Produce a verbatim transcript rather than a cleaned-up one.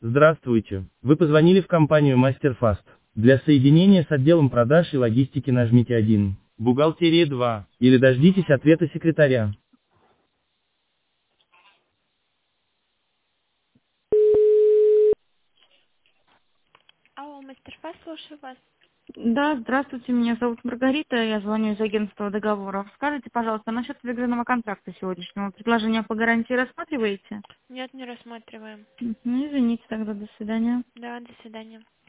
Здравствуйте. Вы позвонили в компанию MasterFast. Для соединения с отделом продаж и логистики нажмите один. Бухгалтерия два. Или дождитесь ответа секретаря. Алло, мастер-класс, слушаю вас. Да, здравствуйте, меня зовут Маргарита, я звоню из агентства договоров. Скажите, пожалуйста, насчет выигранного контракта сегодняшнего. Предложение по гарантии рассматриваете? Нет, не рассматриваем. Мгм, извините тогда, до свидания. Да, до свидания.